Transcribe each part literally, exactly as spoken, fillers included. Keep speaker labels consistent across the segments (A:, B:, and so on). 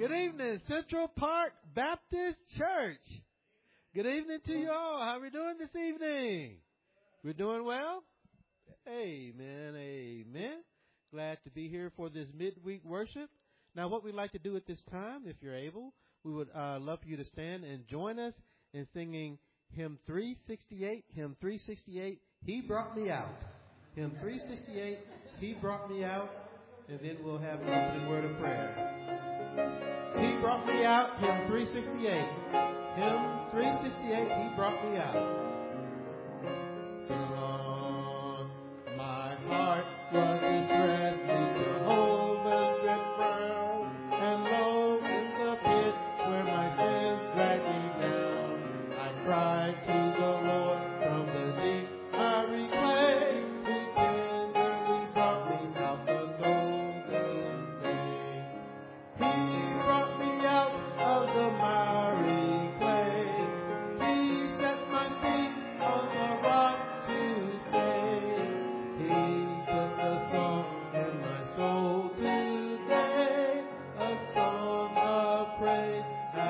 A: Good evening, Central Park Baptist Church. Good evening to you all. How are we doing this evening? We're doing well? Amen, amen. Glad to be here for this midweek worship. Now, what we'd like to do at this time, if you're able, we would uh, love for you to stand and join us in singing Hymn three sixty-eight. Hymn three sixty-eight, He Brought Me Out. Hymn three sixty-eight, He Brought Me Out. And then we'll have an opening word of prayer. He brought me out, hymn three sixty-eight. Hymn three sixty-eight, He brought me out. Sing along. My heart was distressed with Jehovah's dread frown, and lo, in the pit where my sins dragged me down, I cried to the Lord from the deep miry clay. He tenderly brought me out the golden day. He brought me out of the miry clay. He set my feet on the rock to stay. He put a song in my soul today, a song of praise,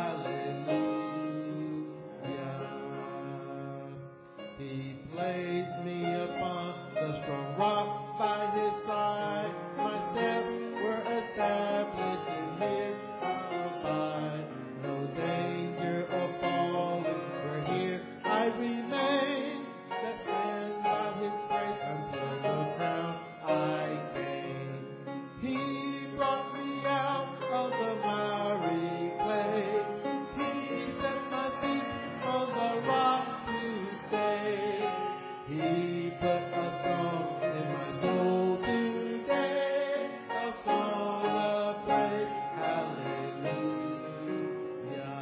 A: hallelujah. He placed me upon the strong rock by His side. My steps were established in His abide. No danger of falling, for here I remain. That stand by His grace until the crown I gain. He brought me out of the miry clay. He set my feet on the rock to stay. He put a song in my soul today, a song of praise, hallelujah.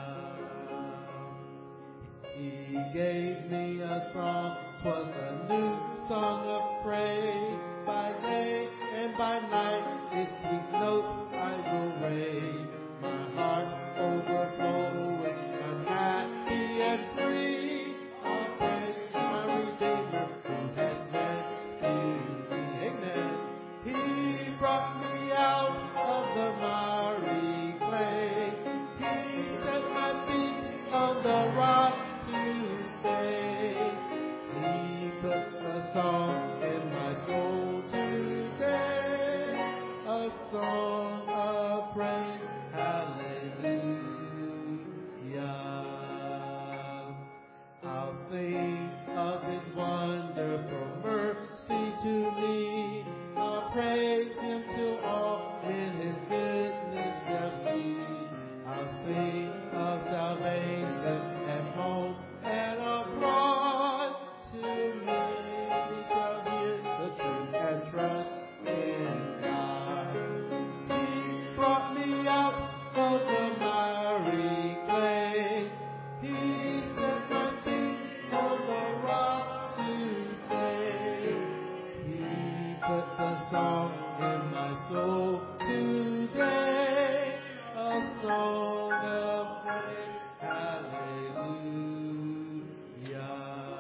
A: He gave me a song, 'twas a new song of praise. By day and by night, its sweet notes I will raise. My heart's overflowing, I'm happy and free. I'll praise my Redeemer who has rescued me. Amen. He brought me out of the miry clay. He set my feet on the rock to stay. He put a song in my soul today, a song of praise, hallelujah. I'll sing of His wonderful mercy to me. I'll praise Him till all in His goodness shall see. I'll sing of salvation at home and abroad. To many shall hear the truth and trust in God. He brought me out of the miry clay. He set my feet on the rock to stay. He puts a song in my soul today, a song of praise, hallelujah.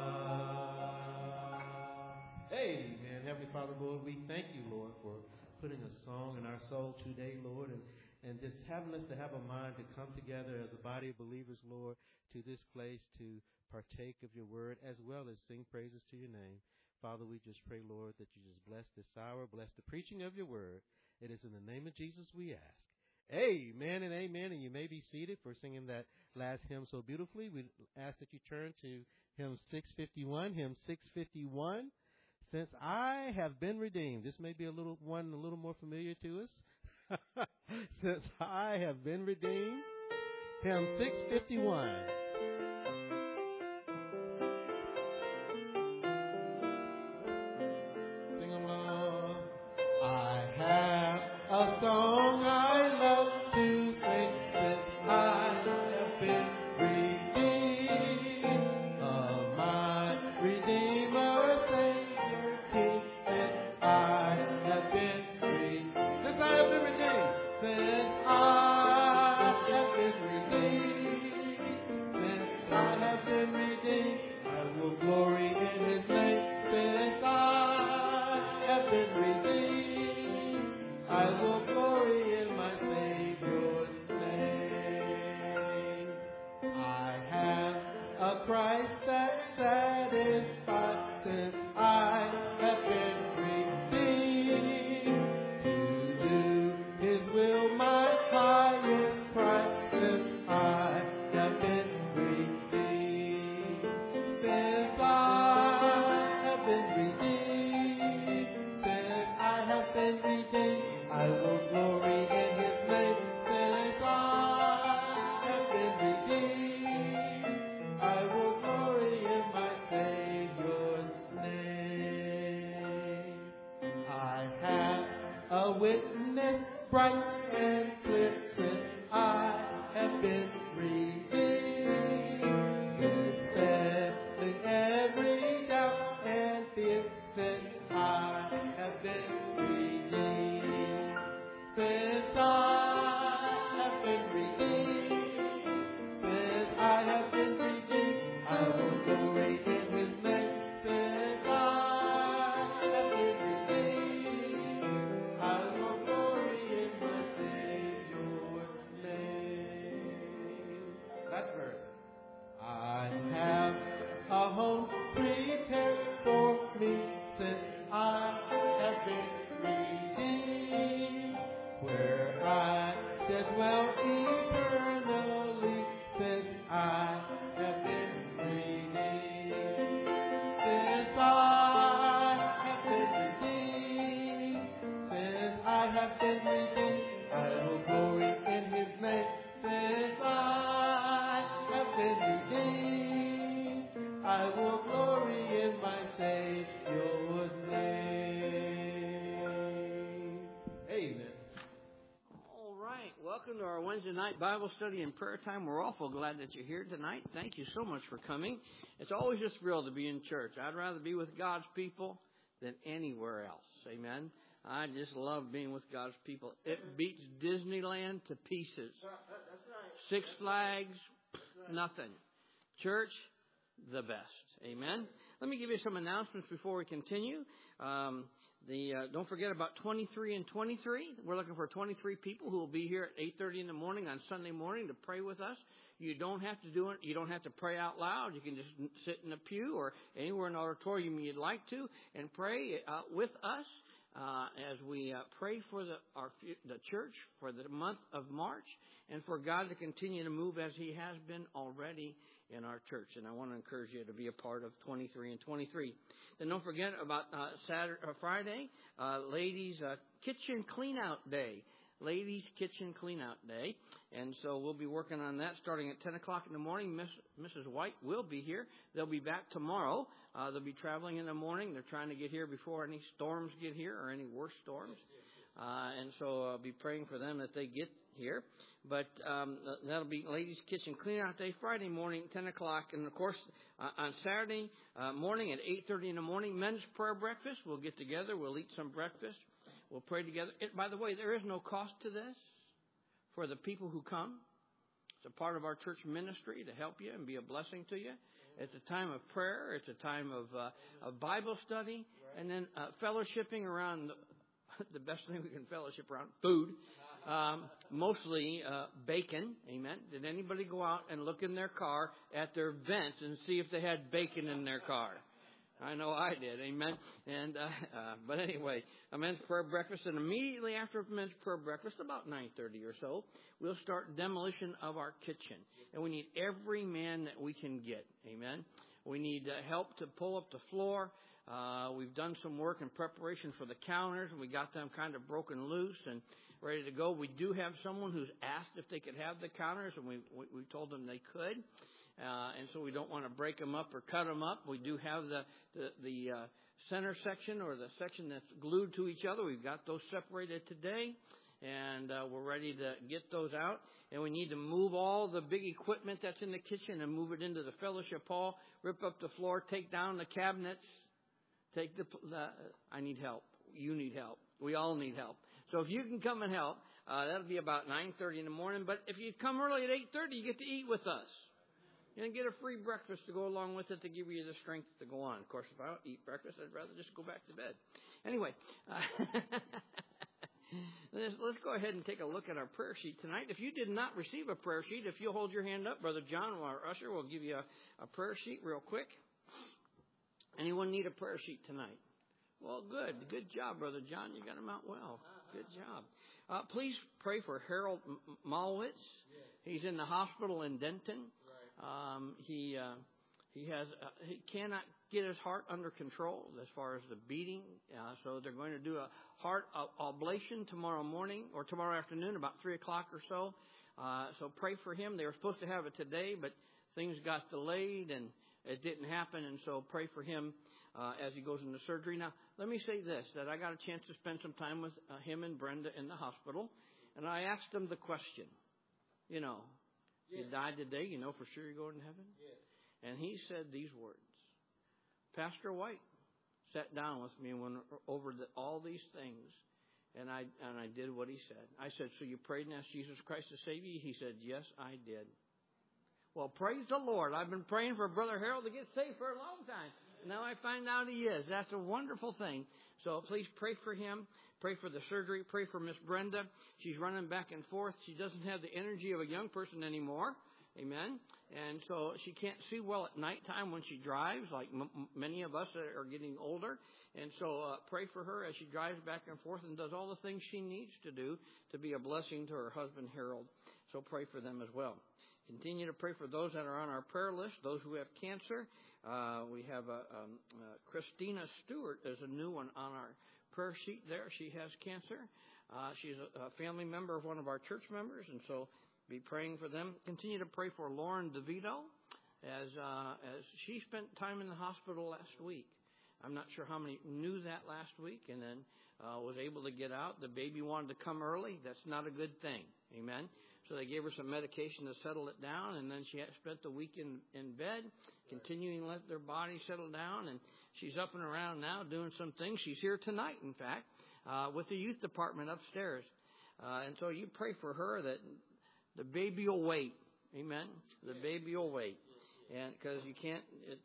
A: Amen. Heavenly Father, Lord, we thank you, Lord, for putting a song in our soul today, Lord, and, and just having us to have a mind to come together as a body of believers, Lord, to this place to partake of your word as well as sing praises to your name. Father, we just pray, Lord, that you just bless this hour, bless the preaching of your word. It is in the name of Jesus we ask. Amen and amen. And you may be seated for singing that last hymn so beautifully. We ask that you turn to hymn six fifty-one, hymn six fifty-one. Since I have been redeemed. This may be a little one a little more familiar to us. Since I have been redeemed. Hymn six fifty-one. Sing along. I have a song I love to sing since I have been redeemed of my Redeemer, Savior, King. Since I have been redeemed. Since I have been redeemed. Since I have been redeemed. Since I have been redeemed. I will glory in His name. Since I have been redeemed. I will glory in my Savior's name. a witness bright and clear, since I have been redeemed. Dispelling every doubt and fear, since I have been redeemed. Since I have been redeemed, since I have been redeemed, I will glory in His name. Since I have been redeemed, I will glory in my Savior's name. Last verse. I have a home prepared for me, since I have been redeemed, where I shall dwell eternally, since I have been redeemed. Since I have been redeemed, since I have been redeemed, I will glory in His name. Since I have been redeemed, I will glory in my Savior's name. Amen.
B: All right. Welcome to our Wednesday night Bible study and prayer time. We're awful glad that you're here tonight. Thank you so much for coming. It's always a thrill to be in church. I'd rather be with God's people than anywhere else. Amen. I just love being with God's people. It beats Disneyland to pieces. Six Flags, nothing. Church, the best. Amen. Let me give you some announcements before we continue. Um, the uh, don't forget about twenty-three and twenty-three. We're looking for twenty-three people who will be here at eight thirty in the morning on Sunday morning to pray with us. You don't have to do it. You don't have to pray out loud. You can just sit in a pew or anywhere in the auditorium you'd like to and pray uh, with us uh, as we uh, pray for the our the church for the month of March and for God to continue to move as He has been already in our church. And I want to encourage you to be a part of twenty-three and twenty-three. Then don't forget about uh, Saturday, uh, Friday, uh, Ladies uh, Kitchen Cleanout Day. Ladies Kitchen Cleanout Day. And so we'll be working on that starting at ten o'clock in the morning. Miss, Missus White will be here. They'll be back tomorrow. Uh, they'll be traveling in the morning. They're trying to get here before any storms get here or any worse storms. Uh, and so I'll be praying for them that they get here. But um, that'll be Ladies Kitchen Cleanout Day, Friday morning, ten o'clock. And, of course, uh, on Saturday uh, morning at eight thirty in the morning, men's prayer breakfast. We'll get together. We'll eat some breakfast. We'll pray together. It, by the way, there is no cost to this for the people who come. It's a part of our church ministry to help you and be a blessing to you. It's a time of prayer. It's a time of, uh, of Bible study. And then uh, fellowshipping around the, the best thing we can fellowship around, food. Um, mostly uh, bacon. Amen. Did anybody go out and look in their car at their vents and see if they had bacon in their car? I know I did. Amen. And uh, uh, but anyway, a men's prayer breakfast, and immediately after men's prayer breakfast, about nine thirty or so, we'll start demolition of our kitchen, and we need every man that we can get. Amen. We need uh, help to pull up the floor. Uh, we've done some work in preparation for the counters, and we got them kind of broken loose and ready to go. We do have someone who's asked if they could have the counters, and we we, we told them they could. Uh, and so we don't want to break them up or cut them up. We do have the the, the uh, center section or the section that's glued to each other. We've got those separated today, and uh, we're ready to get those out. And we need to move all the big equipment that's in the kitchen and move it into the fellowship hall, rip up the floor, take down the cabinets, take the, the I need help. You need help. We all need help. So if you can come and help, uh, that'll be about nine thirty in the morning. But if you come early at eight thirty, you get to eat with us. And get a free breakfast to go along with it to give you the strength to go on. Of course, if I don't eat breakfast, I'd rather just go back to bed. Anyway, uh, let's, let's go ahead and take a look at our prayer sheet tonight. If you did not receive a prayer sheet, if you'll hold your hand up, Brother John, our usher, will give you a, a prayer sheet real quick. Anyone need a prayer sheet tonight? Well, good. Good job, Brother John. You got them out well. Good job. Uh, please pray for Harold Malwitz. He's in the hospital in Denton. Um, he uh, he has uh, he cannot get his heart under control as far as the beating. Uh, so they're going to do a heart ablation tomorrow morning or tomorrow afternoon, about three o'clock or so. Uh, so pray for him. They were supposed to have it today, but things got delayed and it didn't happen. And so pray for him. uh, as he goes into surgery. Now, let me say this, that I got a chance to spend some time with uh, him and Brenda in the hospital, and I asked him the question, you know, yes. You died today, you know for sure you're going to heaven? Yes. And he said these words. Pastor White sat down with me and went over the, all these things, and I and I did what he said. I said, so you prayed and asked Jesus Christ to save you? He said, yes, I did. Well, praise the Lord. I've been praying for Brother Harold to get saved for a long time. Now I find out he is. That's a wonderful thing. So please pray for him. Pray for the surgery. Pray for Miss Brenda. She's running back and forth. She doesn't have the energy of a young person anymore. Amen. And so she can't see well at nighttime when she drives, like m- many of us that are getting older. And so uh, pray for her as she drives back and forth and does all the things she needs to do to be a blessing to her husband, Harold. So pray for them as well. Continue to pray for those that are on our prayer list, those who have cancer. Uh, we have uh, um, uh, Christina Stewart is a new one on our prayer sheet there. She has cancer. Uh, she's a, a family member of one of our church members, and so be praying for them. Continue to pray for Lauren DeVito as uh, as she spent time in the hospital last week. I'm not sure how many knew that last week, and then uh, was able to get out. The baby wanted to come early. That's not a good thing. Amen. So they gave her some medication to settle it down, and then she had spent the week in, in bed, continuing to let their body settle down, and she's up and around now doing some things. She's here tonight, in fact, uh, with the youth department upstairs. Uh, and so you pray for her that the baby will wait. Amen? The baby will wait. And because you can't, it's,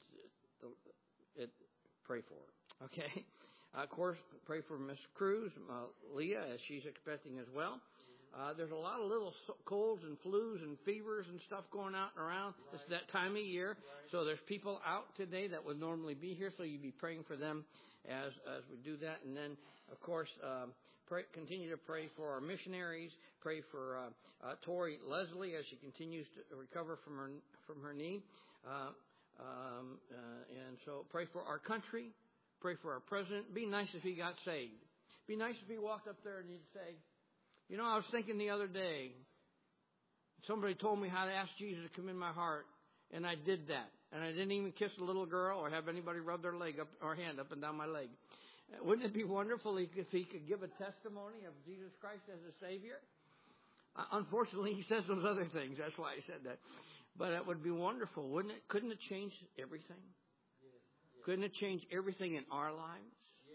B: it, it, pray for her. Okay? Uh, of course, pray for Miss Cruz, uh, Leah, as she's expecting as well. Uh, there's a lot of little colds and flus and fevers and stuff going out and around. Right. It's that time of year. Right. So there's people out today that would normally be here, so you be praying for them as as we do that. And then, of course, um, pray, continue to pray for our missionaries. Pray for uh, uh, Tori Leslie as she continues to recover from her from her knee. Uh, um, uh, and so pray for our country. Pray for our president. Be nice if he got saved. Be nice if he walked up there and he'd say, you know, I was thinking the other day, somebody told me how to ask Jesus to come in my heart, and I did that. And I didn't even kiss a little girl or have anybody rub their leg up or hand up and down my leg. Wouldn't it be wonderful if he could give a testimony of Jesus Christ as a Savior? Uh, unfortunately, he says those other things. That's why I said that. But it would be wonderful, wouldn't it? Couldn't it change everything? Couldn't it change everything in our lives?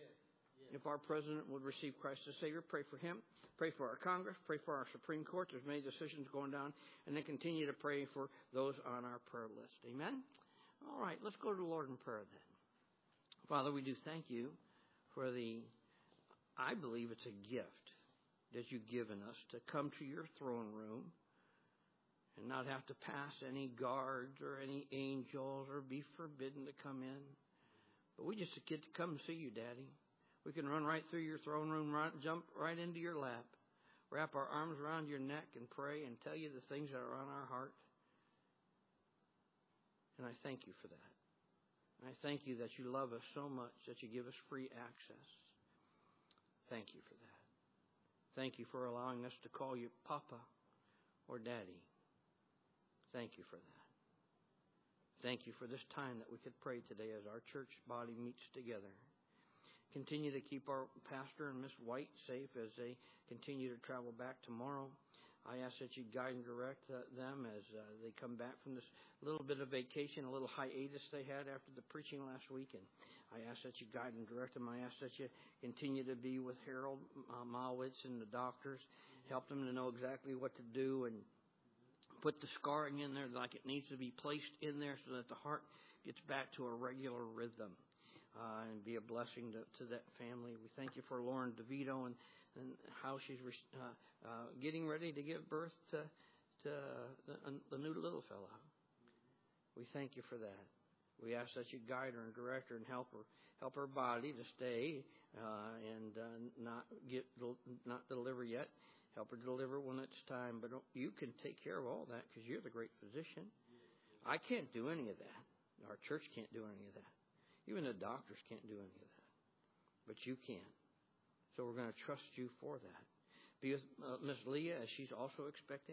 B: If our president would receive Christ as Savior, pray for him. Pray for our Congress. Pray for our Supreme Court. There's many decisions going down. And then continue to pray for those on our prayer list. Amen? All right, let's go to the Lord in prayer then. Father, we do thank you for the, I believe it's a gift that you've given us to come to your throne room and not have to pass any guards or any angels or be forbidden to come in. But we just get to come and see you, Daddy. We can run right through your throne room, run, jump right into your lap, wrap our arms around your neck and pray and tell you the things that are on our heart. And I thank you for that. And I thank you that you love us so much that you give us free access. Thank you for that. Thank you for allowing us to call you Papa or Daddy. Thank you for that. Thank you for this time that we could pray today as our church body meets together. Continue to keep our pastor and Miss White safe as they continue to travel back tomorrow. I ask that you guide and direct uh, them as uh, they come back from this little bit of vacation, a little hiatus they had after the preaching last week. And I ask that you guide and direct them. I ask that you continue to be with Harold uh, Malwitz and the doctors. Help them to know exactly what to do and put the scarring in there like it needs to be placed in there so that the heart gets back to a regular rhythm. Uh, and be a blessing to, to that family. We thank you for Lauren DeVito and, and how she's uh, uh, getting ready to give birth to, to the, uh, the new little fella. We thank you for that. We ask that you guide her and direct her and help her, help her body to stay uh, and uh, not get not deliver yet. Help her deliver when it's time. But you can take care of all that because you're the great physician. I can't do any of that. Our church can't do any of that. Even the doctors can't do any of that. But you can. So we're going to trust you for that. Be with uh, Miss Leah as she's also expecting.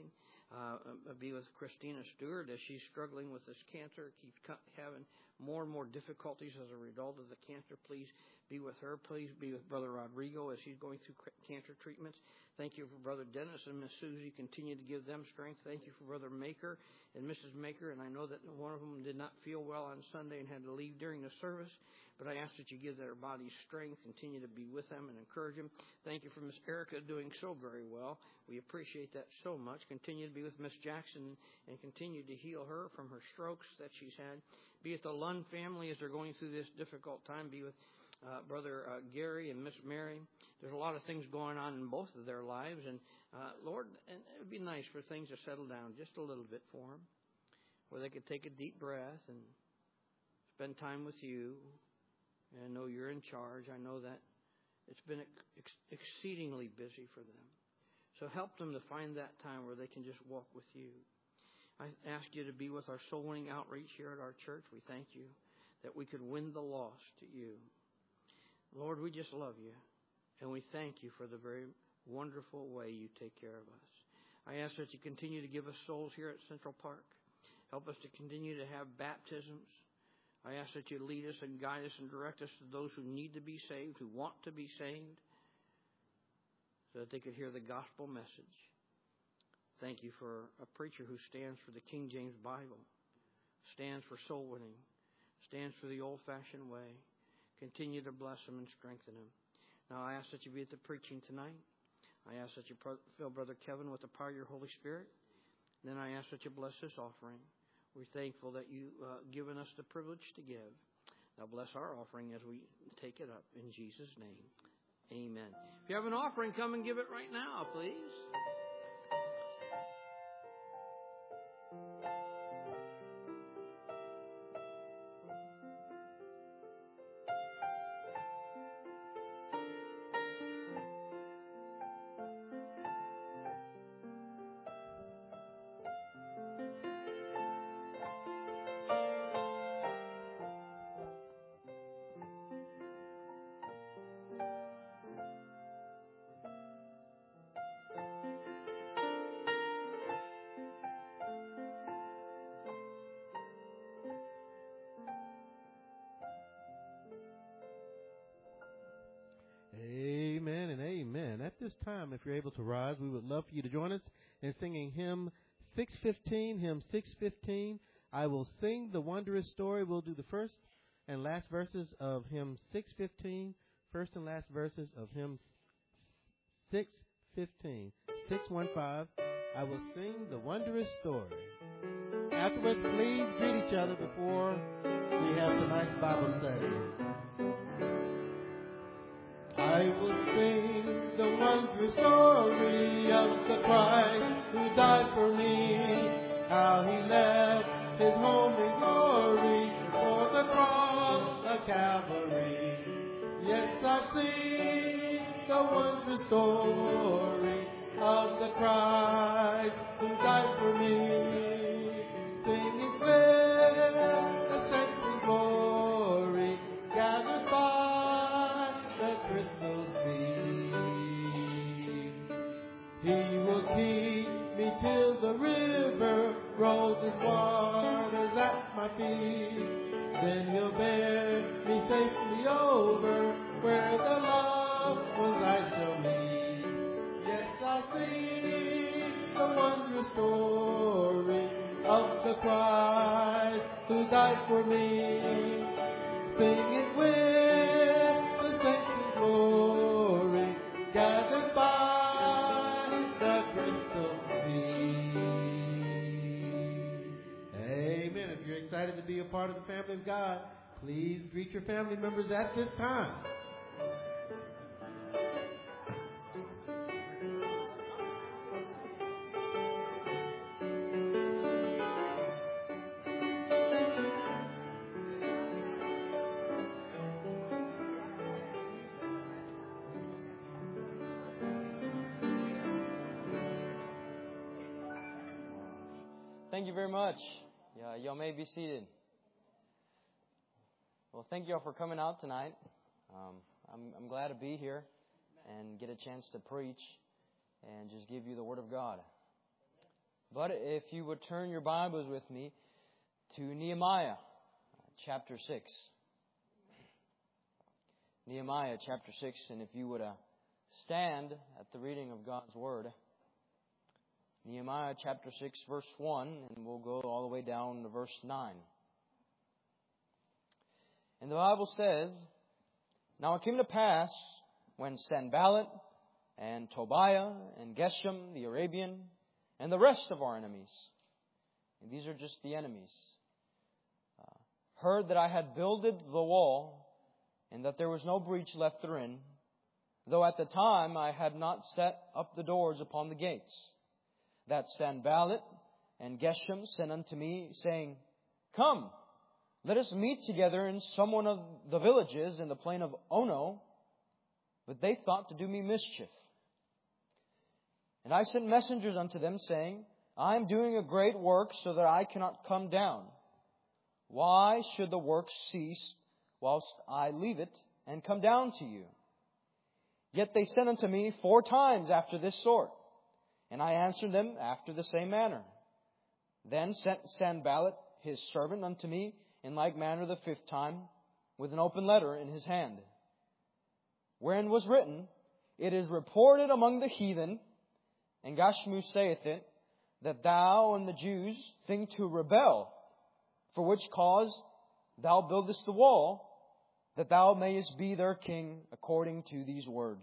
B: Uh, be with Christina Stewart as she's struggling with this cancer, keeps having more and more difficulties as a result of the cancer. Please be with her. Please be with Brother Rodrigo as he's going through cancer treatments. Thank you for Brother Dennis and Miss Susie. Continue to give them strength. Thank you for Brother Maker and Missus Maker. And I know that one of them did not feel well on Sunday and had to leave during the service. But I ask that you give their bodies strength. Continue to be with them and encourage them. Thank you for Miss Erica doing so very well. We appreciate that so much. Continue to be with Miss Jackson and continue to heal her from her strokes that she's had. Be with the Lund family as they're going through this difficult time. Be with uh, Brother uh, Gary and Miss Mary. There's a lot of things going on in both of their lives. And, uh, Lord, and it would be nice for things to settle down just a little bit for them, where they could take a deep breath and spend time with you. And I know you're in charge. I know that it's been ex- exceedingly busy for them. So help them to find that time where they can just walk with you. I ask you to be with our soul winning outreach here at our church. We thank you that we could win the lost to you. Lord, we just love you. And we thank you for the very wonderful way you take care of us. I ask that you continue to give us souls here at Central Park. Help us to continue to have baptisms. I ask that you lead us and guide us and direct us to those who need to be saved, who want to be saved, so that they could hear the gospel message. Thank you for a preacher who stands for the King James Bible, stands for soul winning, stands for the old-fashioned way. Continue to bless him and strengthen him. Now I ask that you be at the preaching tonight. I ask that you fill Brother Kevin with the power of your Holy Spirit. Then I ask that you bless this offering. We're thankful that you've uh, given us the privilege to give. Now bless our offering as we take it up in Jesus' name. Amen. If you have an offering, come and give it right now, please.
A: Amen and amen. At this time, if you're able to rise, we would love for you to join us in singing hymn six fifteen, hymn six fifteen. I will sing the wondrous story. We'll do the first and last verses of hymn six fifteen, first and last verses of hymn six fifteen. six one five, I will sing the wondrous story. Afterwards, please greet each other before we have tonight's Bible study. I will sing the wondrous story of the Christ who died for me, how he left his home in glory for the cross of Calvary. Yes, I sing the wondrous story of the Christ who died for me, singing with the saints in glory, gathered by the crystal sea. He will keep me till the river rolls in waters at my feet. Then he'll bear me safely over where the loved ones I shall meet. Yes, I sing the wondrous story of the Christ who died for me. Sing it with the saints in glory, gathered by the crystal sea. Amen. If you're excited to be a part of the family of God, please greet your family members at this time.
C: Thank you very much. Yeah, y'all may be seated. Well, thank y'all for coming out tonight. Um, I'm, I'm glad to be here and get a chance to preach and just give you the Word of God. But if you would turn your Bibles with me to Nehemiah chapter six. Nehemiah chapter six, and if you would uh, stand at the reading of God's Word. Nehemiah chapter six, verse one, and we'll go all the way down to verse nine. And the Bible says, Now it came to pass, when Sanballat and Tobiah and Geshem the Arabian and the rest of our enemies, and these are just the enemies, uh, heard that I had builded the wall, and that there was no breach left therein, though at the time I had not set up the doors upon the gates, that Sanballat and Geshem sent unto me, saying, Come, let us meet together in some one of the villages in the plain of Ono. But they thought to do me mischief. And I sent messengers unto them, saying, I am doing a great work, so that I cannot come down. Why should the work cease whilst I leave it and come down to you? Yet they sent unto me four times after this sort, and I answered them after the same manner. Then sent Sanballat his servant unto me in like manner the fifth time, with an open letter in his hand, wherein was written, It is reported among the heathen, and Gashmu saith it, that thou and the Jews think to rebel, for which cause thou buildest the wall, that thou mayest be their king according to these words.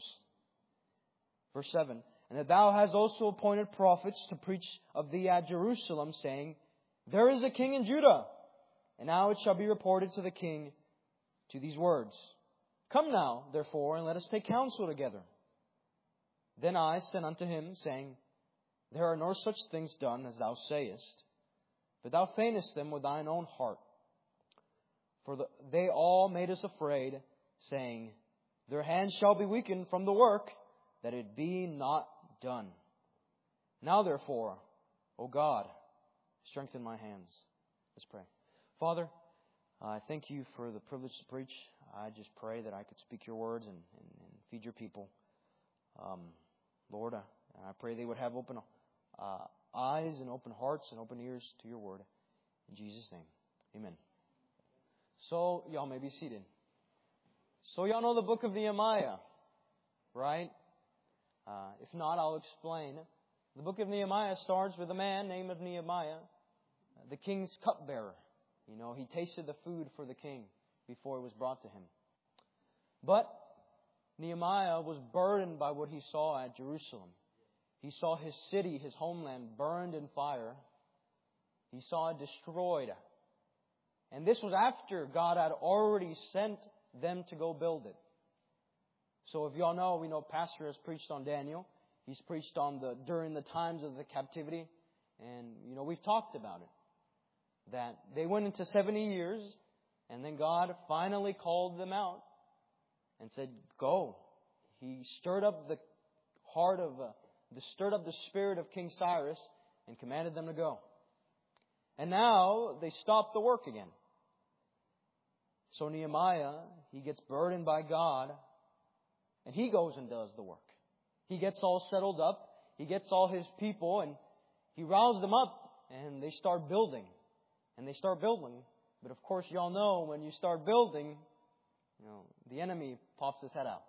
C: Verse seven, And that thou hast also appointed prophets to preach of thee at Jerusalem, saying, There is a king in Judah. And now it shall be reported to the king to these words. Come now, therefore, and let us take counsel together. Then I sent unto him, saying, There are no such things done as thou sayest, but thou feignest them with thine own heart. For the, they all made us afraid, saying, Their hands shall be weakened from the work, that it be not done. Now therefore, O God, strengthen my hands. Let's pray. Father, I thank you for the privilege to preach. I just pray that I could speak your words and, and, and feed your people. Um, Lord, I, I pray they would have open uh, eyes and open hearts and open ears to your word. In Jesus' name, amen. So, y'all may be seated. So, y'all know the book of Nehemiah, right? Uh, if not, I'll explain. The book of Nehemiah starts with a man named of Nehemiah, the king's cupbearer. You know, he tasted the food for the king before it was brought to him. But Nehemiah was burdened by what he saw at Jerusalem. He saw his city, his homeland, burned in fire. He saw it destroyed. And this was after God had already sent them to go build it. So if y'all know, we know Pastor has preached on Daniel. He's preached on the during the times of the captivity. And, you know, we've talked about it. That they went into seventy years, and then God finally called them out and said, Go. He stirred up the heart of, uh, the stirred up the spirit of King Cyrus and commanded them to go. And now they stopped the work again. So Nehemiah, he gets burdened by God, and he goes and does the work. He gets all settled up. He gets all his people, and he rouses them up, and they start building. And they start building. But of course, y'all know when you start building, you know, the enemy pops his head out.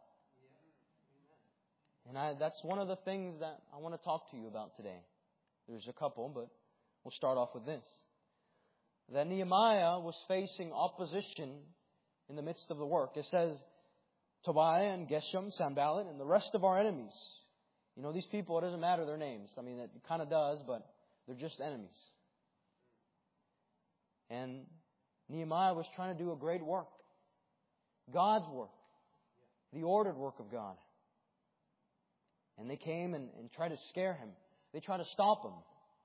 C: And I, that's one of the things that I want to talk to you about today. There's a couple, but we'll start off with this. That Nehemiah was facing opposition in the midst of the work. It says, Tobiah and Geshem, Sanballat, and the rest of our enemies. You know, these people, it doesn't matter their names. I mean, it kind of does, but they're just enemies. And Nehemiah was trying to do a great work. God's work. The ordered work of God. And they came and, and tried to scare him. They tried to stop him.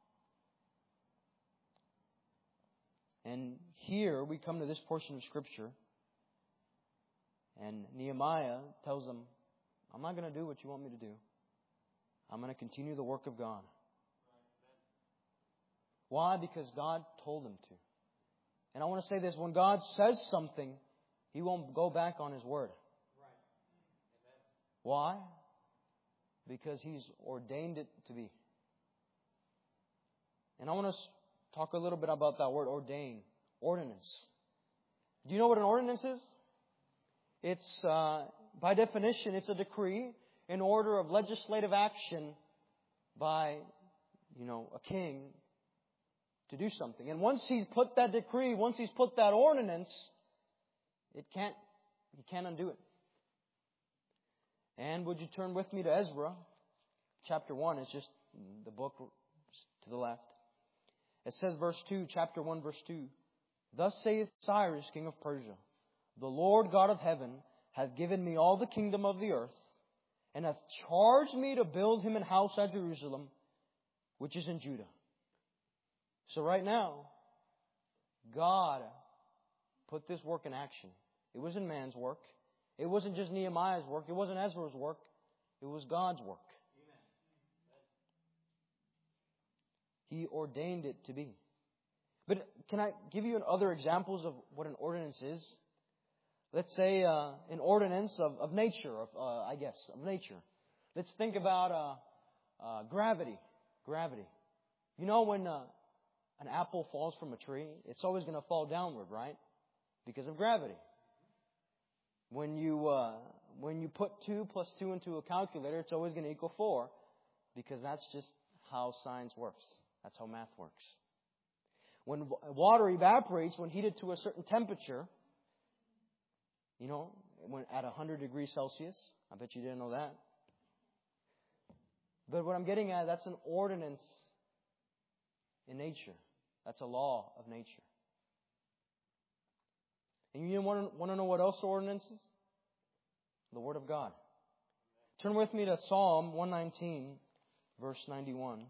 C: And here we come to this portion of Scripture. And Nehemiah tells them, I'm not going to do what you want me to do. I'm going to continue the work of God. Why? Because God told him to. And I want to say this, when God says something, He won't go back on His word. Why? Because He's ordained it to be. And I want to talk a little bit about that word ordain, ordinance. Do you know what an ordinance is? It's, uh, by definition, it's a decree in order of legislative action by, you know, a king to do something. And once he's put that decree, once he's put that ordinance, it can't, he can't undo it. And would you turn with me to Ezra, chapter one? It's just the book to the left. It says, verse two, chapter one, verse two. Thus saith Cyrus, king of Persia, the Lord God of heaven hath given me all the kingdom of the earth, and hath charged me to build him an house at Jerusalem, which is in Judah. So right now, God put this work in action. It wasn't man's work. It wasn't just Nehemiah's work. It wasn't Ezra's work. It was God's work. He ordained it to be. But can I give you other examples of what an ordinance is? Let's say uh, an ordinance of, of nature, of, uh, I guess, of nature. Let's think about uh, uh, gravity. Gravity. You know when uh, an apple falls from a tree, it's always going to fall downward, right? Because of gravity. When you uh, when you put two plus two into a calculator, it's always going to equal four, because that's just how science works. That's how math works. When water evaporates, when heated to a certain temperature, you know, when at one hundred degrees Celsius, I bet you didn't know that. But what I'm getting at, that's an ordinance in nature. That's a law of nature. And you want to, want to know what else ordinance is? The Word of God. Turn with me to Psalm one nineteen, verse ninety-one.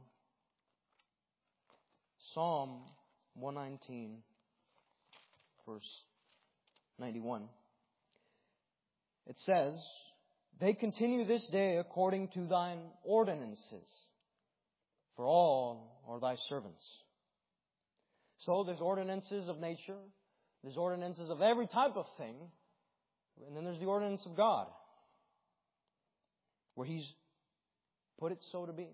C: Psalm one nineteen, verse ninety-one. It says, they continue this day according to thine ordinances, for all are thy servants. So there's ordinances of nature, there's ordinances of every type of thing, and then there's the ordinance of God, where He's put it so to be.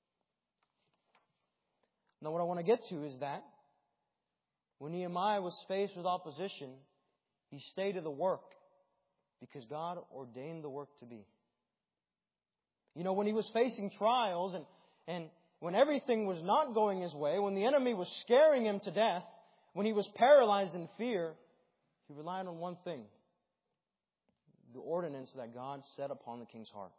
C: Now what I want to get to is that when Nehemiah was faced with opposition, he stayed to the work because God ordained the work to be. You know, when he was facing trials and, and when everything was not going his way, when the enemy was scaring him to death, when he was paralyzed in fear, he relied on one thing: the ordinance that God set upon the king's heart.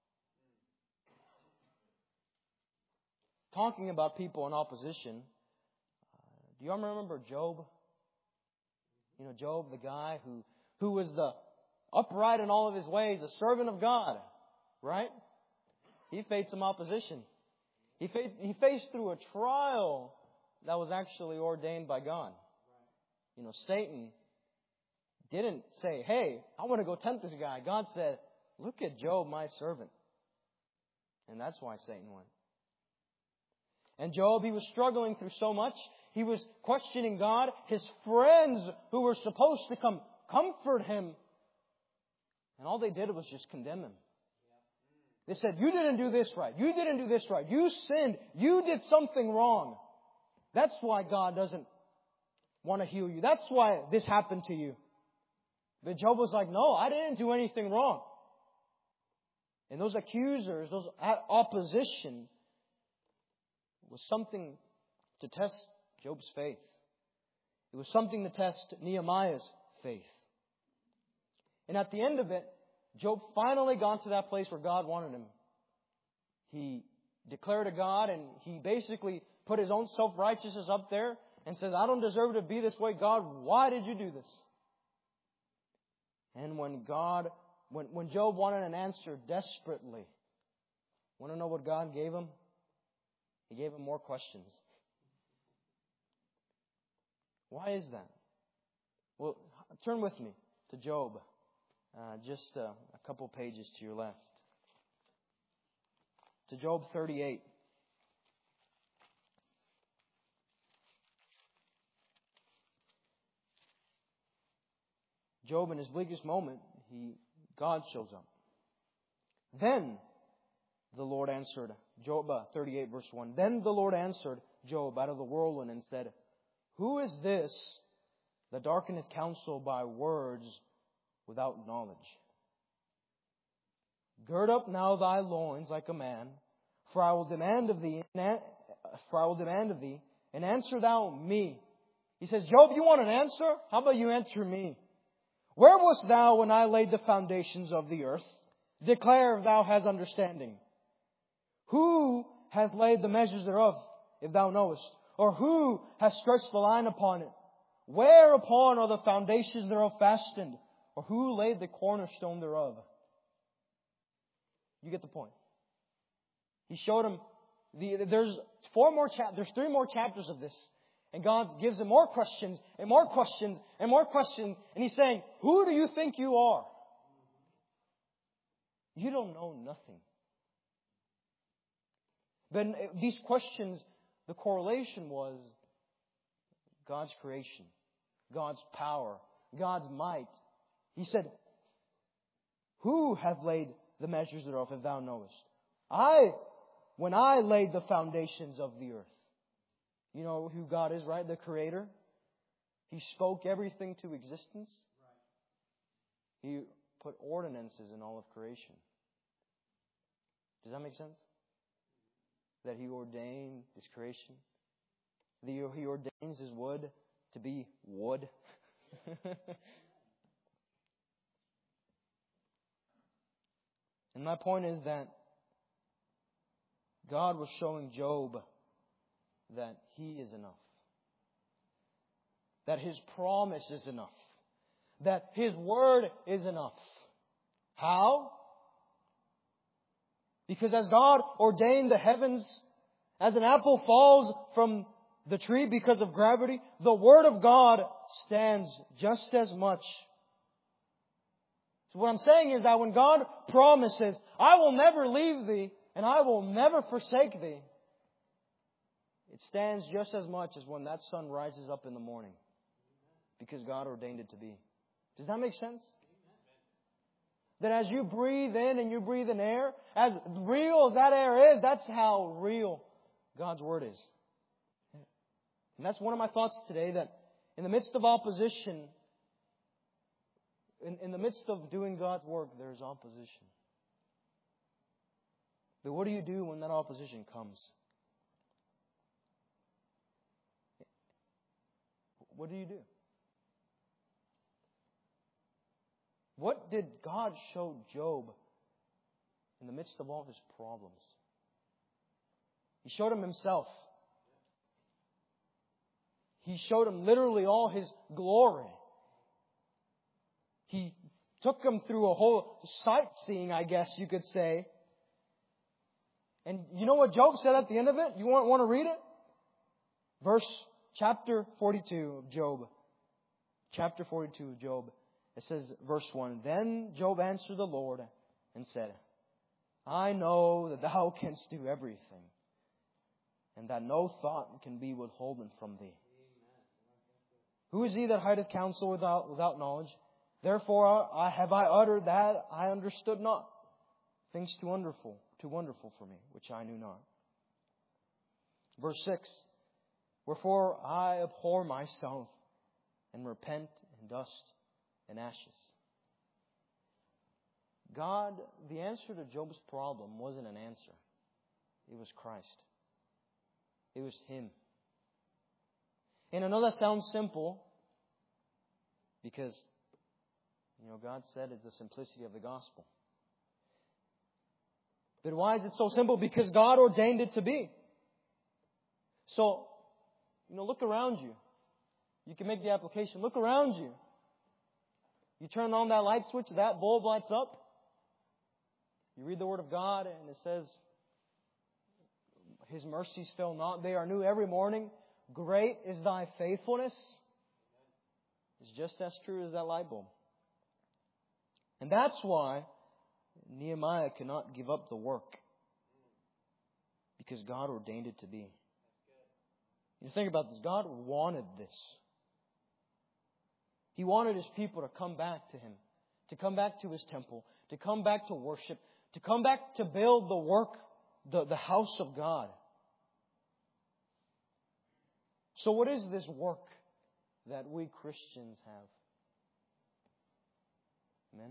C: Talking about people in opposition, uh, do you all remember Job? You know, Job, the guy who, who was the upright in all of his ways, a servant of God, right? He faced some opposition. He faced, he faced through a trial that was actually ordained by God. You know, Satan didn't say, hey, I want to go tempt this guy. God said, look at Job, my servant. And that's why Satan went. And Job, he was struggling through so much. He was questioning God. His friends who were supposed to come comfort him, and all they did was just condemn him. They said, you didn't do this right. You didn't do this right. You sinned. You did something wrong. That's why God doesn't want to heal you. That's why this happened to you. But Job was like, no, I didn't do anything wrong. And those accusers, those opposition, was something to test Job's faith. It was something to test Nehemiah's faith. And at the end of it, Job finally got to that place where God wanted him. He declared to God, and he basically put his own self-righteousness up there and says, I don't deserve to be this way. God, why did you do this? And when God, when, when Job wanted an answer desperately, want to know what God gave him? He gave him more questions. Why is that? Well, turn with me to Job. Uh, just uh, a couple pages to your left. To Job thirty-eight. Job, in his bleakest moment, he God shows up. Then the Lord answered, Job thirty-eight verse one. Then the Lord answered, Job out of the whirlwind and said, "Who is this that darkeneth counsel by words without knowledge? Gird up now thy loins like a man, for I will demand of thee, for I will demand of thee, and answer thou me." He says, Job, you want an answer? How about you answer me? "Where wast thou when I laid the foundations of the earth? Declare if thou hast understanding. Who hath laid the measures thereof, if thou knowest? Or who hath stretched the line upon it? Whereupon are the foundations thereof fastened? Or who laid the cornerstone thereof?" You get the point. He showed him, the, there's four more chap, there's three more chapters of this. And God gives him more questions, and more questions, and more questions. And He's saying, who do you think you are? You don't know nothing. Then these questions, the correlation was God's creation, God's power, God's might. He said, "Who hath laid the measures thereof, if thou knowest? I, when I laid the foundations of the earth." You know who God is, right? The Creator. He spoke everything to existence. He put ordinances in all of creation. Does that make sense? That He ordained His creation. That He ordains His wood to be wood. And my point is that God was showing Job that He is enough. That His promise is enough. That His word is enough. How? Because as God ordained the heavens, as an apple falls from the tree because of gravity, the word of God stands just as much. So what I'm saying is that when God promises, "I will never leave thee and I will never forsake thee," it stands just as much as when that sun rises up in the morning. Because God ordained it to be. Does that make sense? That as you breathe in and you breathe in air, as real as that air is, that's how real God's Word is. And that's one of my thoughts today, that in the midst of opposition, in, in the midst of doing God's work, there's opposition. But what do you do when that opposition comes? What do you do? What did God show Job in the midst of all his problems? He showed him Himself. He showed him literally all His glory. He took him through a whole sightseeing, I guess you could say. And you know what Job said at the end of it? You want, want to read it? Verse, chapter forty-two of Job. Chapter forty-two of Job. It says, verse one, "Then Job answered the Lord and said, I know that Thou canst do everything, and that no thought can be withholden from Thee. Who is he that hideth counsel without, without knowledge? Therefore I, have I uttered that I understood not, things too wonderful, too wonderful for me, which I knew not." Verse six, "Wherefore I abhor myself, and repent in dust and ashes." God, the answer to Job's problem wasn't an answer. It was Christ. It was Him. And I know that sounds simple, because, you know, God said it's the simplicity of the gospel. But why is it so simple? Because God ordained it to be. So, you know, look around you. You can make the application. Look around you. You turn on that light switch, that bulb lights up. You read the Word of God, and it says, His mercies fail not. They are new every morning. Great is Thy faithfulness. It's just as true as that light bulb. And that's why Nehemiah cannot give up the work. Because God ordained it to be. You think about this. God wanted this. He wanted His people to come back to Him. To come back to His temple. To come back to worship. To come back to build the work, the, the house of God. So what is this work that we Christians have? Amen.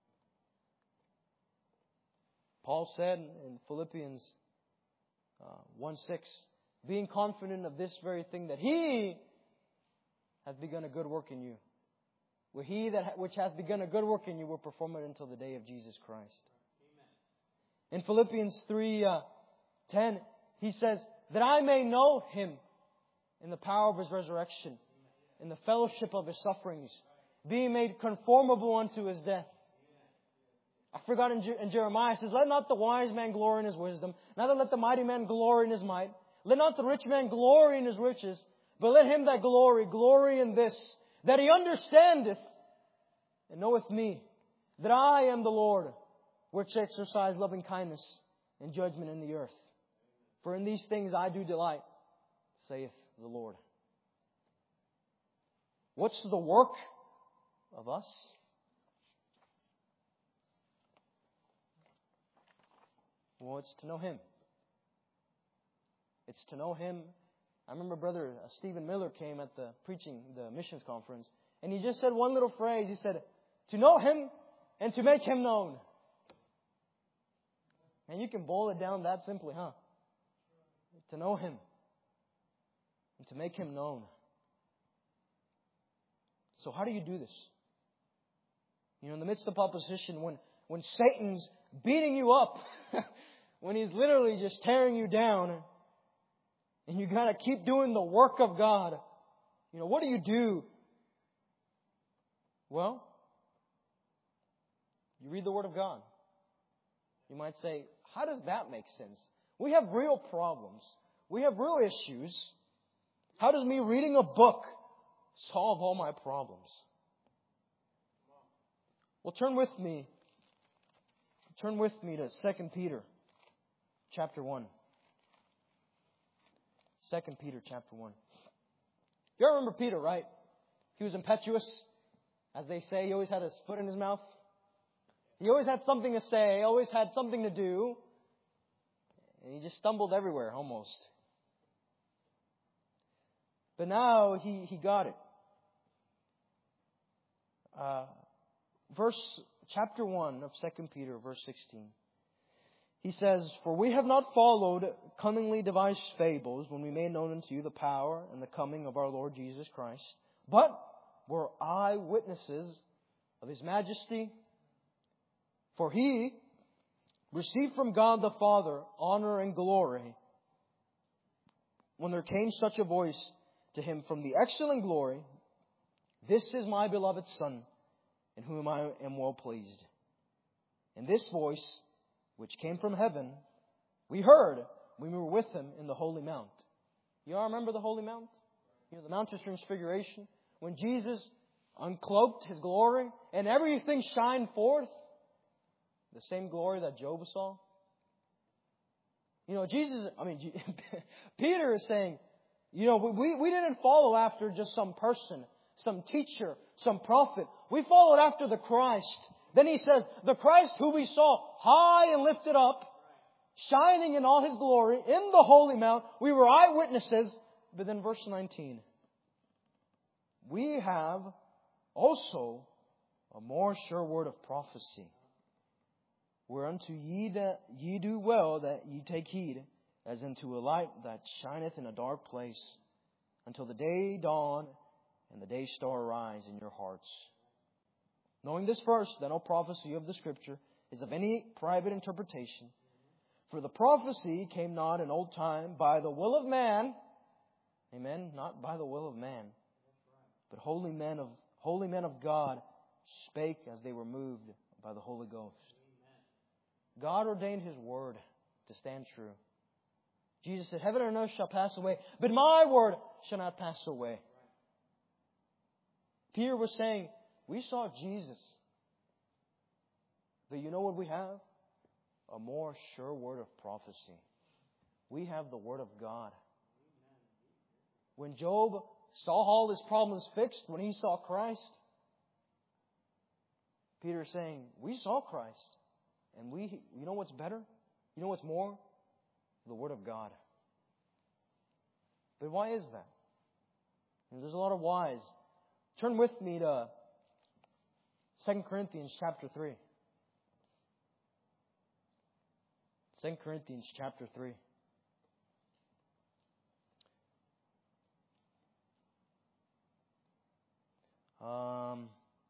C: Paul said in Philippians uh, one six, being confident of this very thing, that He hath begun a good work in you. Well, He that which hath begun a good work in you will perform it until the day of Jesus Christ. Amen. In Philippians three ten, he says, that I may know Him in the power of His resurrection, in the fellowship of His sufferings, being made conformable unto His death. I forgot in, Je- in Jeremiah, it says, let not the wise man glory in his wisdom, neither let the mighty man glory in his might, let not the rich man glory in his riches, but let him that glory, glory in this, that he understandeth and knoweth me, that I am the Lord, which exercise loving kindness and judgment in the earth. For in these things I do delight, saith the Lord. What's the work of us? Well, it's to know Him. It's to know Him. I remember Brother Stephen Miller came at the preaching, the missions conference, and he just said one little phrase. He said, to know Him and to make Him known. And you can boil it down that simply, huh? To know Him and to make Him known. So how do you do this? You know, in the midst of opposition, when, when Satan's beating you up, when he's literally just tearing you down, and you got to keep doing the work of God, you know, what do you do? Well, you read the Word of God. You might say, how does that make sense? We have real problems. We have real issues. How does me reading a book solve all my problems? Well, turn with me. Turn with me to Second Peter chapter one. Second Peter chapter one. You remember Peter, right? He was impetuous. As they say, he always had his foot in his mouth. He always had something to say, always had something to do. And he just stumbled everywhere, almost. But now he, he got it. Uh, verse chapter one of Second Peter, verse sixteen. He says, for we have not followed cunningly devised fables when we made known unto you the power and the coming of our Lord Jesus Christ, but were eyewitnesses of His majesty. For He received from God the Father honor and glory when there came such a voice to Him from the excellent glory, this is my beloved Son, in whom I am well pleased. And this voice, which came from heaven, we heard when we were with Him in the Holy Mount. You all remember the Holy Mount? You know, the Mount of Transfiguration? When Jesus uncloaked His glory and everything shined forth. The same glory that Job saw. You know, Jesus, I mean, Peter is saying, you know, we, we didn't follow after just some person, some teacher, some prophet. We followed after the Christ. Then he says, the Christ who we saw high and lifted up, shining in all His glory, in the Holy Mount. We were eyewitnesses. But then verse nineteen. We have also a more sure word of prophecy. Whereunto ye, that ye do well that ye take heed, as unto a light that shineth in a dark place, until the day dawn and the day star arise in your hearts. Knowing this first, that no prophecy of the Scripture is of any private interpretation. For the prophecy came not in old time by the will of man. Amen. Not by the will of man. But holy men of holy men of God spake as they were moved by the Holy Ghost. God ordained His word to stand true. Jesus said, heaven and earth shall pass away, but my word shall not pass away. Peter was saying, we saw Jesus. But you know what we have? A more sure word of prophecy. We have the Word of God. When Job saw all his problems fixed, when he saw Christ, Peter is saying, we saw Christ. And we, you know what's better? You know what's more? The Word of God. But why is that? And there's a lot of whys. Turn with me to Second Corinthians chapter three. Second Corinthians chapter three. Um,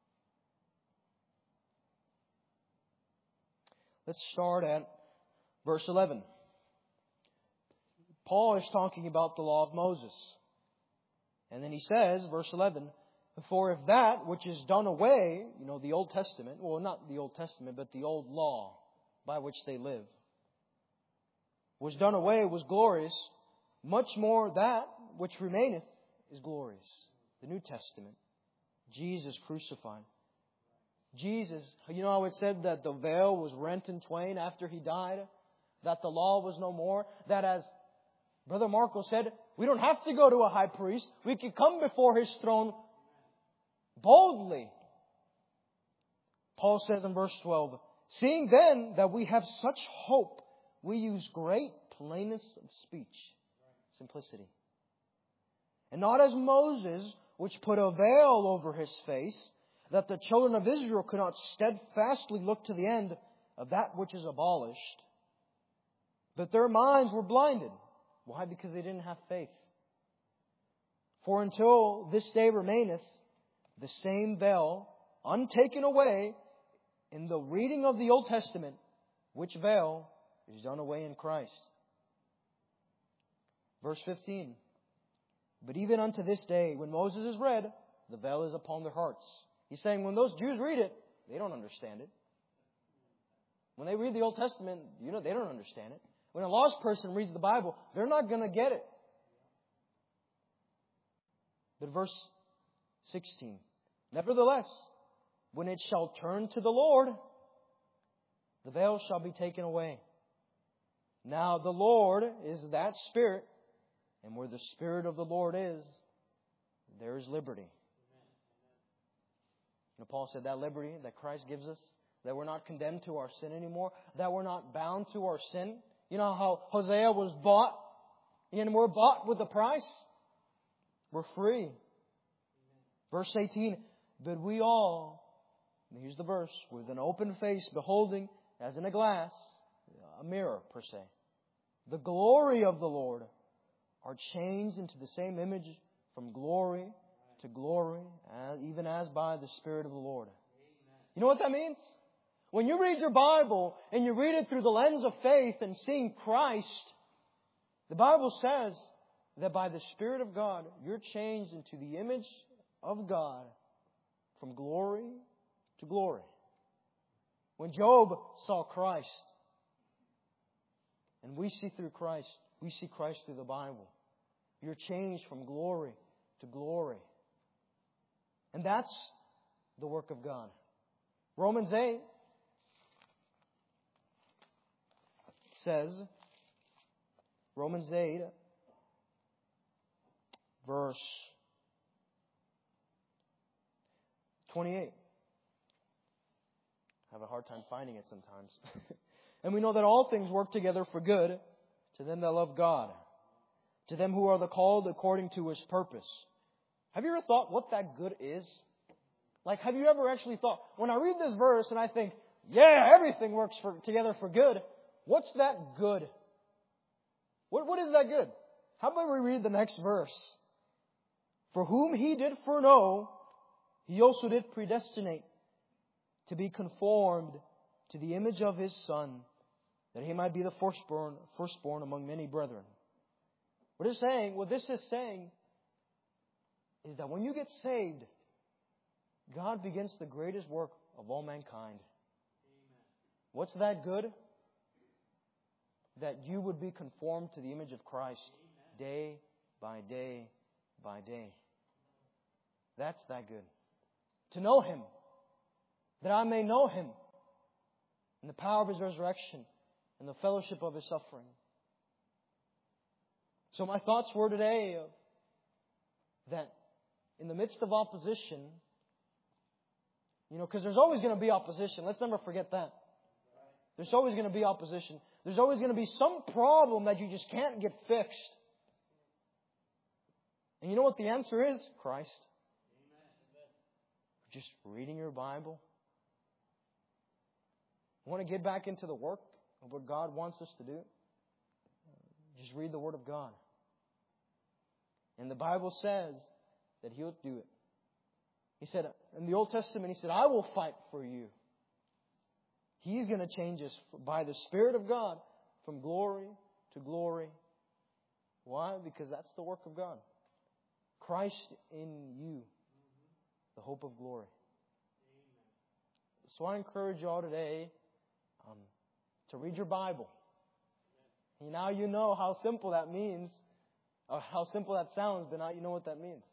C: let's start at verse eleven. Paul is talking about the law of Moses. And then he says, verse eleven, for if that which is done away, you know, the Old Testament, well, not the Old Testament, but the old law by which they live, was done away, was glorious, much more that which remaineth is glorious. The New Testament. Jesus crucified. Jesus, you know how it said that the veil was rent in twain after He died? That the law was no more? That, as Brother Marco said, we don't have to go to a high priest. We can come before His throne boldly. Paul says in verse twelve, seeing then that we have such hope, we use great plainness of speech. Simplicity. And not as Moses, which put a veil over his face, that the children of Israel could not steadfastly look to the end of that which is abolished. But their minds were blinded. Why? Because they didn't have faith. For until this day remaineth the same veil, untaken away in the reading of the Old Testament, which veil is done away in Christ. Verse fifteen. But even unto this day, when Moses is read, the veil is upon their hearts. He's saying when those Jews read it, they don't understand it. When they read the Old Testament, you know, they don't understand it. When a lost person reads the Bible, they're not going to get it. But verse sixteen. Nevertheless, when it shall turn to the Lord, the veil shall be taken away. Now the Lord is that Spirit, and where the Spirit of the Lord is, there is liberty. You know, Paul said that liberty that Christ gives us, that we're not condemned to our sin anymore, that we're not bound to our sin. You know how Hosea was bought, and we're bought with a price? We're free. Verse eighteen, but we all, and here's the verse, with an open face, beholding, as in a glass, a mirror per se, the glory of the Lord, are changed into the same image from glory to glory, even as by the Spirit of the Lord. You know what that means? When you read your Bible and you read it through the lens of faith and seeing Christ, the Bible says that by the Spirit of God, you're changed into the image of God from glory to glory. When Job saw Christ, and we see through Christ, we see Christ through the Bible. You're changed from glory to glory. And that's the work of God. Romans eight says, Romans eight, verse twenty-eight. I have a hard time finding it sometimes. And we know that all things work together for good to them that love God, to them who are the called according to His purpose. Have you ever thought what that good is? Like, have you ever actually thought, when I read this verse and I think, yeah, everything works for, together for good, what's that good? What, what is that good? How about we read the next verse? For whom He did foreknow, He also did predestinate to be conformed to the image of His Son, that He might be the firstborn, firstborn among many brethren. What it's saying, what this is saying, is that when you get saved, God begins the greatest work of all mankind. Amen. What's that good? That you would be conformed to the image of Christ. Amen. Day by day by day. That's that good. To know Him. That I may know Him. In the power of His resurrection. And the fellowship of His suffering. So my thoughts were today of that in the midst of opposition, you know, because there's always going to be opposition. Let's never forget that. There's always going to be opposition. There's always going to be some problem that you just can't get fixed. And you know what the answer is? Christ. Just reading your Bible. Want to get back into the work of what God wants us to do? Just read the Word of God. And the Bible says that He'll do it. He said, in the Old Testament, He said, I will fight for you. He's going to change us by the Spirit of God from glory to glory. Why? Because that's the work of God. Christ in you, the hope of glory. So I encourage you all today um, to read your Bible. And now you know how simple that means, or how simple that sounds, but now you know what that means.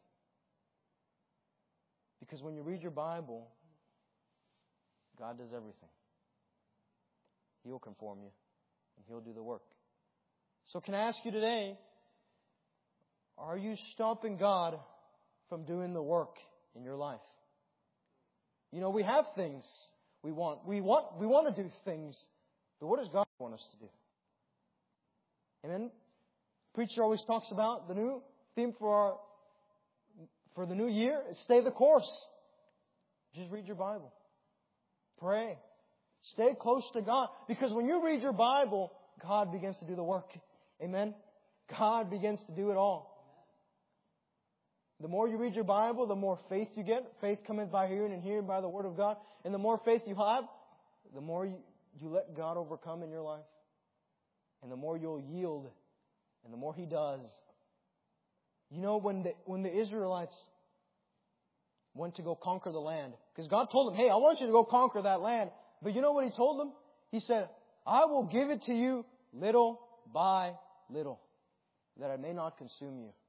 C: Because when you read your Bible, God does everything. He'll conform you, and He'll do the work. So can I ask you today, are you stopping God from doing the work in your life? You know, we have things we want. We want we want to do things, but what does God want us to do? Amen. Preacher always talks about the new theme for our for the new year is stay the course. Just read your Bible. Pray. Stay close to God. Because when you read your Bible, God begins to do the work. Amen. God begins to do it all. The more you read your Bible, the more faith you get. Faith cometh by hearing, and hearing by the Word of God. And the more faith you have, the more you, you let God overcome in your life. And the more you'll yield, and the more He does. You know, when the, when the Israelites went to go conquer the land, because God told them, hey, I want you to go conquer that land. But you know what He told them? He said, I will give it to you little by little, that I may not consume you.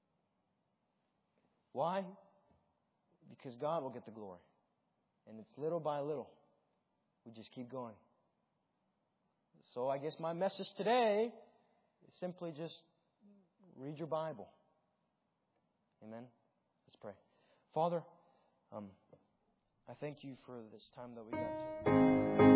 C: Why? Because God will get the glory. And it's little by little. We just keep going. So I guess my message today is simply just read your Bible. Amen? Let's pray. Father, um, I thank You for this time that we got to.